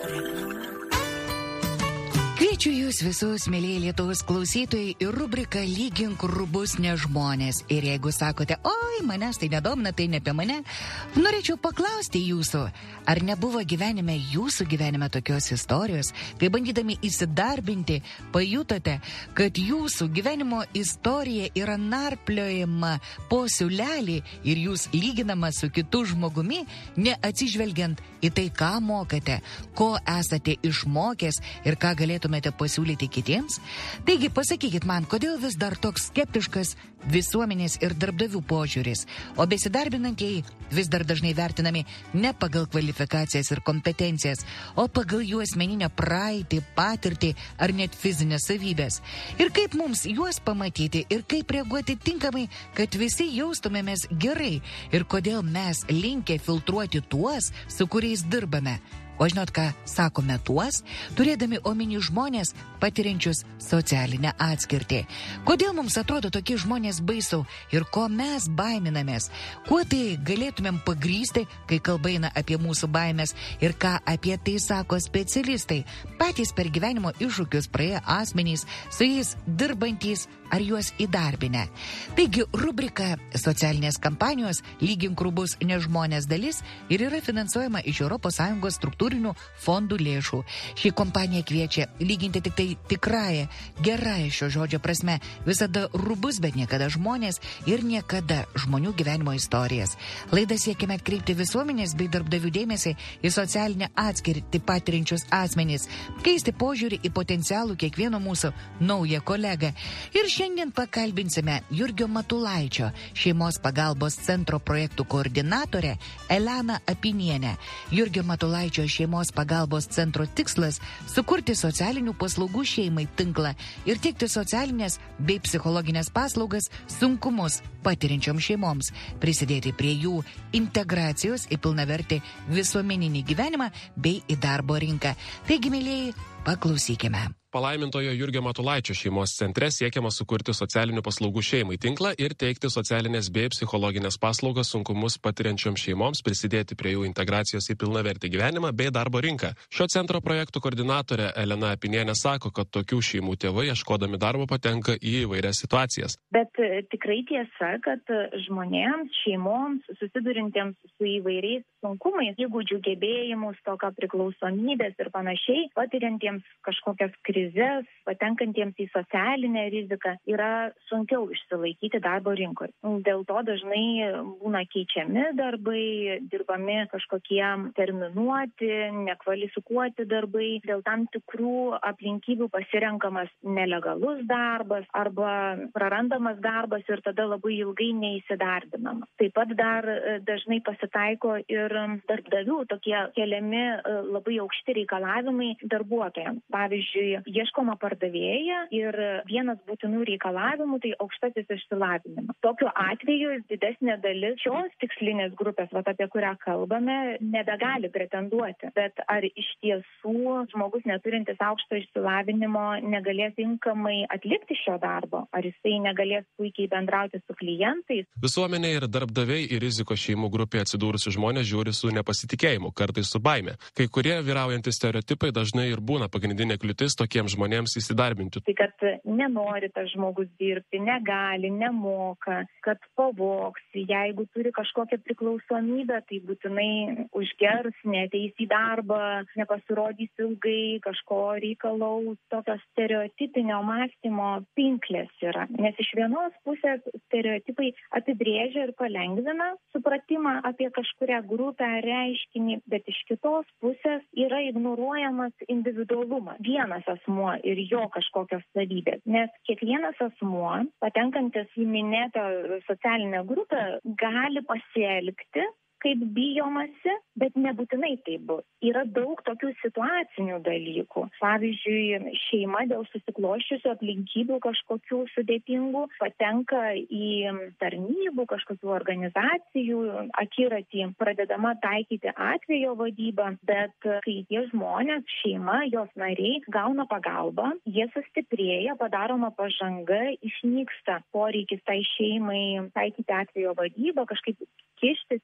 Kviečiu jūs visus, mėlyje Lietuvos klausytojai, į rubriką Lygink rūbus ne žmonės. Ir jeigu sakote, oi, manęs tai nedomina, tai ne apie mane, norėčiau paklausti jūsų, ar nebuvo jūsų gyvenime tokios istorijos, kai bandydami įsidarbinti, pajutote, kad jūsų gyvenimo istorija yra narpliojama po siūlelį ir jūs lyginama su kitu žmogumi, neatsižvelgiant į tai, ką mokate, ko esate išmokęs ir ką galėtumėte pasiūlyti kitiems? Taigi pasakykit man, kodėl vis dar toks skeptiškas visuomenės ir darbdavių požiūris, o besidarbinantieji vis dar dažnai vertinami ne pagal kvalifikacijas ir kompetencijas, o pagal jų asmeninę praeitį, patirtį ar net fizinės savybės. Ir kaip mums juos pamatyti ir kaip reaguoti tinkamai, kad visi jaustumėmės gerai ir kodėl mes linkę filtruoti tuos, su kuriais dirbame. O žinot, ką sakome tuos, turėdami omeny žmonės patiriančius socialinę atskirtį. Kodėl mums atrodo tokie žmonės baisu ir ko mes baiminamės? Kuo tai galėtumėm pagrysti, kai kalba eina apie mūsų baimės ir ką apie tai sako specialistai, patys per gyvenimo iššūkius praėję asmenys, su jais dirbantys ar juos įdarbinę. Taigi, rubrika socialinės kampanijos Lygink rūbus ne žmonės dalis ir yra finansuojama iš ES struktūrinių fondų lėšų. Ši kompanija kviečia lyginti tik tai tikrąją, gerąją šio žodžio prasme, visada rūbus, bet niekada žmonės ir niekada žmonių gyvenimo istorijas. Laidą siekime atkreipti visuomenės bei darbdavių dėmesį į socialinę atskirtį patiriančius asmenys, keisti požiūrį į potencialų kiekvieno mūsų naują kolegą. Ir šiandien pakalbinsime Jurgio Matulaičio šeimos pagalbos centro projektų koordinatorę Eleną Apinienę. Jurgio Matulaičio šeimos pagalbos centro tikslas – sukurti socialinių paslaugų šeimai tinklą ir teikti socialinės bei psichologinės paslaugas sunkumus patiriančiom šeimoms, prisidėti prie jų integracijos į pilnavertį visuomeninį gyvenimą bei į darbo rinką. Taigi, mėlyjei, paklausykime. Palaimintojo Jurgio Matulaičio šeimos centre siekiama sukurti socialinių paslaugų šeimai tinklą ir teikti socialinės bei psichologinės paslaugas sunkumus patiriančiom šeimoms, prisidėti prie jų integracijos į pilnavertį gyvenimą bei darbo rinką. Šio centro projektų koordinatorė Elena Apinienė sako, kad tokių šeimų tėvai, ieškodami darbo, patenka į įvairias situacijas. Bet tikrai tiesa, kad žmonėms, šeimoms, susidurintiems su įvairiais sunkumais, įgūdžių gebėjimų, stoka priklausomybės ir panašiai, patiriantiems kažkokias krizės, patenkantiems į socialinę riziką, yra sunkiau išsilaikyti darbo rinkoje. Dėl to dažnai būna keičiami darbai, dirbami kažkokie terminuoti, nekvalifikuoti darbai, dėl tam tikrų aplinkybių pasirenkamas nelegalus darbas arba prarandamas darbas ir tada labai ilgai neįsidarbinamas. Taip pat dar dažnai pasitaiko ir darbdavių tokie keliami labai aukšti reikalavimai darbuotojams. Pavyzdžiui, ieškoma pardavėja ir vienas būtinų reikalavimų tai aukštasis išsilavinimas. Tokiu atveju didesnė dalis šios tikslinės grupės, apie kurią kalbame, nebegali pretenduoti. Bet ar iš tiesų žmogus neturintis aukšto išsilavinimo negalės tinkamai atlikti šio darbo? Ar jisai negalės puikiai bendrauti su klientais? Visuomenė ir darbdaviai į rizikos šeimų grupėje atsidūrusi žmonės žiūri su nepasitikėjimu, kartais su baime. Kai kurie vyraujantys stereotipai dažnai ir būna pagrindinė kliūtis tokiems žmonėms įsidarbinti. Tai kad nenori tas žmogus dirbti, negali, nemoka, kad pavogs, jeigu turi kažkokią priklausomybę, tai būtinai užgers, neateis į darbą, nepasirodys ilgai, kažko reikalaus. Tokio stereotipinio mąstymo pinklės yra. Nes iš vienos pusės stereotipai apibrėžia ir palengvina supratimą apie kažkurią grupę reiškinį, bet iš kitos pusės yra ignoruojamas individualumas. Vienas asmuo ir jo kažkokios savybės. Nes kiekvienas asmuo, patenkantis į minėtą socialinę grupę, gali pasielgti kaip bijomasi, bet nebūtinai tai bus. Yra daug tokių situacinių dalykų. Pavyzdžiui, šeima dėl susikloščiusių aplinkybių kažkokių sudėtingų patenka į tarnybų, kažkokių organizacijų akiratį, pradedama taikyti atvejo vadybą, bet kai tie žmonės, šeima, jos nariai gauna pagalbą, jie sustiprėja, padaroma pažanga, išnyksta poreikis tai šeimai taikyti atvejo vadybą, kažkaip kištis, lydėti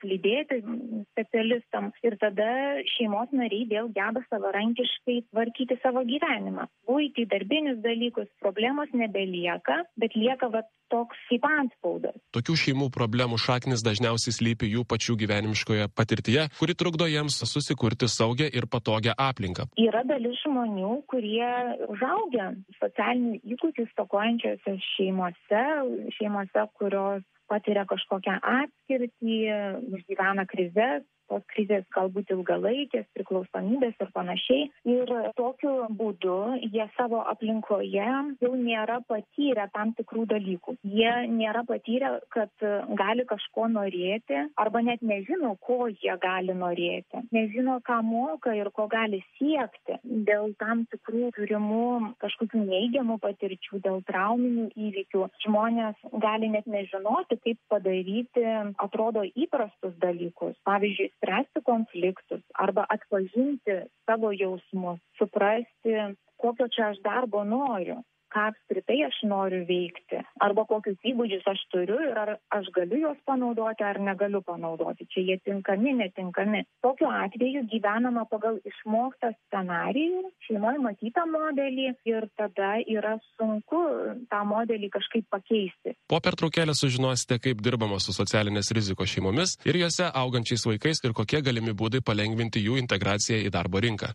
padėti specialistam ir tada šeimos nariai vėl geba savarankiškai tvarkyti savo gyvenimą. Buitį, darbinius dalykus, problemos nebelieka, bet lieka toks kaip antspaudas. Tokių šeimų problemų šaknis dažniausiai slypi jų pačių gyvenimiškoje patirtyje, kuri trukdo jiems susikurti saugią ir patogią aplinką. Yra dalis žmonių, kurie užaugę socialinių įgūdžių stokojančiose šeimose, kurios patiria kažkokią atskirtį, išgyvena krizes, tos krizės galbūt ilgalaikės, priklausomybės ir panašiai. Ir tokiu būdu jie savo aplinkoje jau nėra patyrę tam tikrų dalykų. Jie nėra patyrę, kad gali kažko norėti arba net nežino, ko jie gali norėti. Nežino, ką moka ir ko gali siekti dėl tam tikrų turimų kažkokių neigiamų patirčių, dėl trauminių įvykių. Žmonės gali net nežinoti, kaip padaryti, atrodo, įprastus dalykus. Pavyzdžiui, spręsti konfliktus arba atpažinti savo jausmus, suprasti, kokio čia aš darbo noriu, ką apskritai aš noriu veikti, arba kokius įgūdžius aš turiu ir ar aš galiu juos panaudoti ar negaliu panaudoti. Čia jie tinkami, netinkami. Tokiu atveju gyvenama pagal išmoktą scenarijų, šeimoje matytą modelį ir tada yra sunku tą modelį kažkaip pakeisti. Po pertraukėlės sužinosite, kaip dirbama su socialinės rizikos šeimomis ir jose augančiais vaikais ir kokie galimi būdai palengvinti jų integraciją į darbo rinką.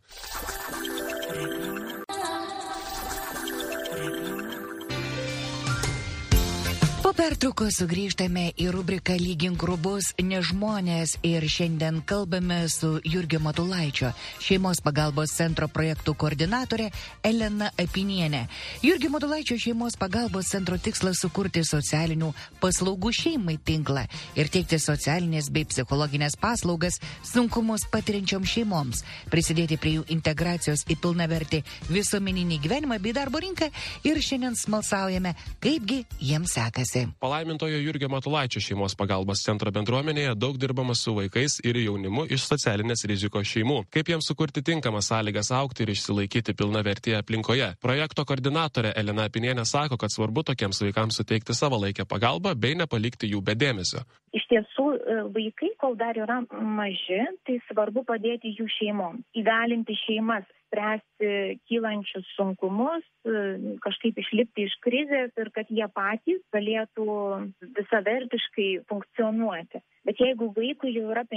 Po pertraukos sugrįžtame į rubriką Lygink rūbus ne žmonės ir šiandien kalbame su Jurgio Matulaičio, šeimos pagalbos centro projektų koordinatorė Elena Apinienė. Jurgio Matulaičio šeimos pagalbos centro tikslas sukurti socialinių paslaugų šeimai tinklą ir teikti socialinės bei psichologinės paslaugas sunkumus patiriančiom šeimoms, prisidėti prie jų integracijos į pilnavertį visuomeninį gyvenimą bei darbo rinką ir šiandien smalsaujame, kaipgi jiems sekasi. Palaimintojo Jurgio Matulaičio šeimos pagalbos centro bendruomenėje daug dirbama su vaikais ir jaunimu iš socialinės rizikos šeimų. Kaip jiems sukurti tinkamas sąlygas augti ir išsilaikyti pilnavertėje aplinkoje. Projekto koordinatorė Elena Apinienė sako, kad svarbu tokiems vaikams suteikti savalaikę pagalbą bei nepalikti jų be dėmesio. Iš tiesų, vaikai, kol dar yra maži, tai svarbu padėti jų šeimoms, įgalinti šeimas, spręsti kylančius sunkumus, kažkaip išlipti iš krizės ir kad jie patys galėtų visavertiškai funkcionuoti. Bet jeigu vaikui jau yra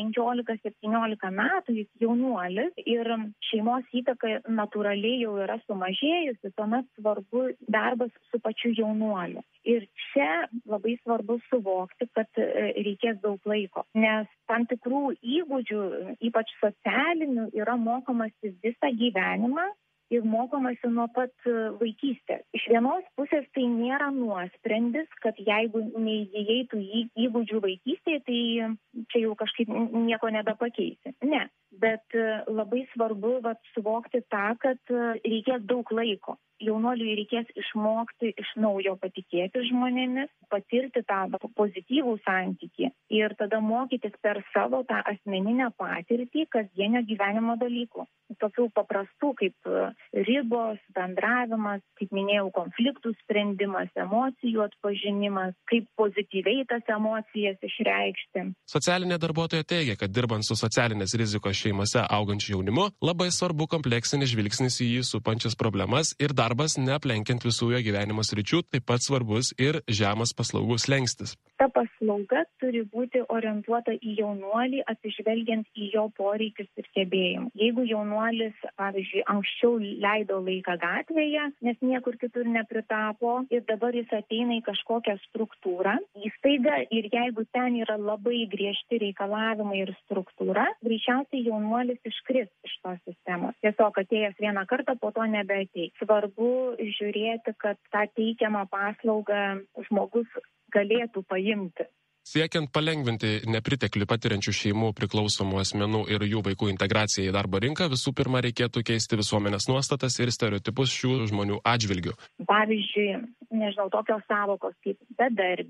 15-17 metų, jis jaunuolis ir šeimos įtaka natūraliai jau yra sumažėjusi, tuomet svarbu darbas su pačiu jaunuoliu. Ir čia labai svarbu suvokti, kad reikės daug laiko, nes tam tikrų įgūdžių, ypač socialinių, yra mokomasi visą gyvenimą ir mokomasi nuo pat vaikystės. Iš vienos pusės tai nėra nuosprendis, kad jeigu neįgijai tų įgūdžių vaikystėje, tai čia jau kažkaip nieko nebepakeisi. Ne, bet labai svarbu suvokti tą, kad reikės daug laiko. Jaunuoliui reikės išmokti iš naujo patikėti žmonėmis, patirti tą pozityvų santykį ir tada mokytis per savo tą asmeninę patirtį kasdienio gyvenimo dalykų. Tokių paprastų kaip ribos, bendravimas, kaip minėjau, konfliktų sprendimas, emocijų atpažinimas, kaip pozityviai tas emocijas išreikšti. Socialinė darbuotoja teigia, kad dirbant su socialinės rizikos šeimose augančiu jaunimu, labai svarbu kompleksinis žvilgsnis į jį supančias problemas ir darbas neaplenkiant visų jo gyvenimo sričių, taip pat svarbus ir žemas paslaugų slenkstis. Ta paslauga turi būti orientuota į jaunuolį, atsižvelgiant į jo poreikius ir gebėjimus. Jeigu jaunuolis, pavyzdžiui, anksčiau leido laiką gatvėje, nes niekur kitur nepritapo ir dabar jis ateina į kažkokią struktūrą, įstaigą ir jeigu ten yra labai griežti reikalavimai ir struktūra, greičiausiai jaunuolis iškris iš tos sistemos. Tiesiog atėjęs vieną kartą, po to nebeateis. Svarbu žiūrėti, kad tą teikiamą paslaugą žmogus galėtų paimti. Siekiant palengvinti nepriteklių patiriančių šeimų priklausomų asmenų ir jų vaikų integraciją į darbo rinką, visų pirma reikėtų keisti visuomenės nuostatas ir stereotipus šių žmonių atžvilgių. Pavyzdžiui, tokios savokos kaip bedarbiai,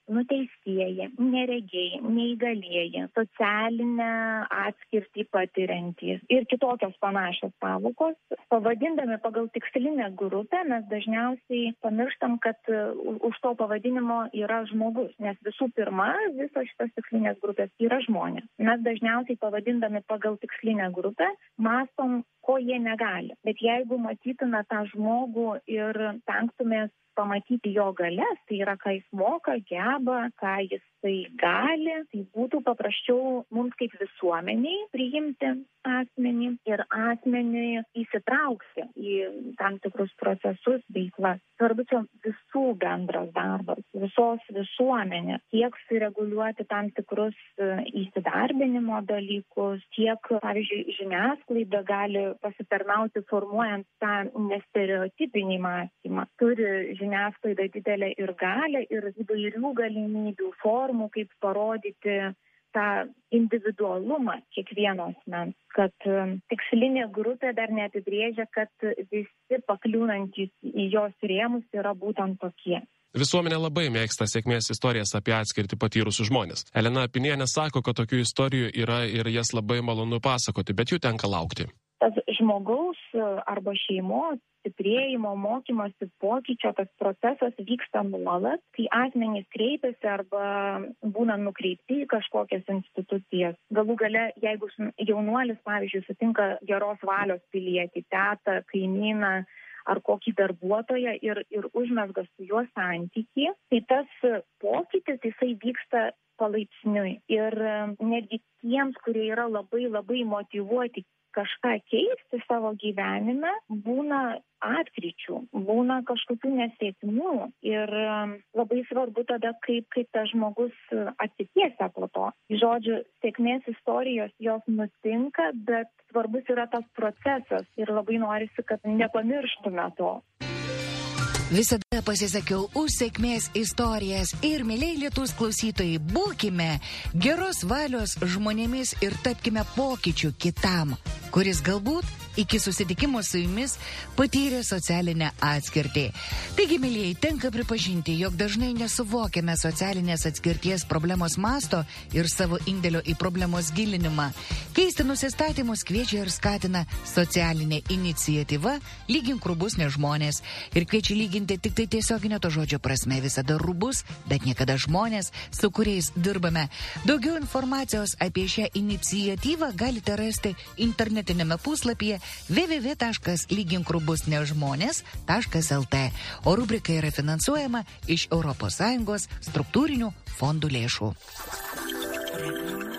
nuteistieji, neregiai, neįgalieji, socialinę atskirtį patiriantys ir kitokios panašios sąvokos. Pavadindami pagal tikslinę grupę mes dažniausiai pamirštam, kad už to pavadinimo yra žmogus, nes visų pirma, visos šitos tikslinės grupės yra žmonės. Mes dažniausiai pavadindami pagal tikslinę grupę mąstom, ko jie negali. Bet jeigu matytume tą žmogų ir stengtumės pamatyti jo galias, tai yra, ką jis moka, geba, ką jisai gali, tai būtų paprasčiau mums kaip visuomeniai priimti asmenį ir asmenį įsitraukti į tam tikrus procesus, veiklas. Svarbu čia visų bendras darbas, visos visuomenės, tiek sureguliuoti tam tikrus įsidarbinimo dalykus, tiek, pavyzdžiui, žiniasklaida gali pasitarnauti formuojant tą nestereotipinį mąstymą. Turi žiniasklaida didelę ir galią ir įvairių galimybių, formų, kaip parodyti tą individualumą kiekvieno asmens, kad tikslinė grupė dar neapibrėžia, kad visi pakliūnantys į jos rėmus yra būtent tokie. Visuomenė labai mėgsta sėkmės istorijas apie atskirtį patyrusius žmonės. Elena Apinienė sako, kad tokių istorijų yra ir jas labai malonu pasakoti, bet jų tenka laukti. Tas žmogaus arba šeimos stiprėjimo, mokymosi, pokyčio, tas procesas vyksta nuolat, kai asmenys kreipiasi arba būna nukreipti į kažkokias institucijas. Galų gale, jeigu jaunuolis, pavyzdžiui, sutinka geros valios pilietį, tetą, kaimyną ar kokį darbuotoją ir užmezga su juo santykį, tai tas pokytis, jisai vyksta palaipsniui. Ir netgi tiems, kurie yra labai, labai motyvuoti kažką keisti savo gyvenime, būna atkryčių, būna kažkokių nesėkmių ir labai svarbu tada, kaip tas žmogus atsitiesia po to. Žodžiu, sėkmės istorijos jos nutinka, bet svarbus yra tas procesas ir labai norisi, kad nepamirštume to. Visada pasisakiau už sėkmės istorijas ir, mėlyje Lietuvos klausytojai, būkime geros valios žmonėmis ir tapkime pokyčių kitam, kuris galbūt iki susitikimo su jumis patyrė socialinę atskirtį. Taigi, mėlyjei, tenka pripažinti, jog dažnai nesuvokiame socialinės atskirties problemos masto ir savo indėlio į problemos gilinimą. Keisti nusistatymus kviečia ir skatina socialinė iniciatyva Lygink rūbus ne žmonės ir kviečia lyginti tik tai tiesioginio to žodžio prasme, visada rūbus, bet niekada žmonės, su kuriais dirbame. Daugiau informacijos apie šią iniciatyvą galite rasti internetinėme puslapyje www.lyginkrūbusnežmonės.lt, o rubrika yra finansuojama iš ES struktūrinių fondų lėšų.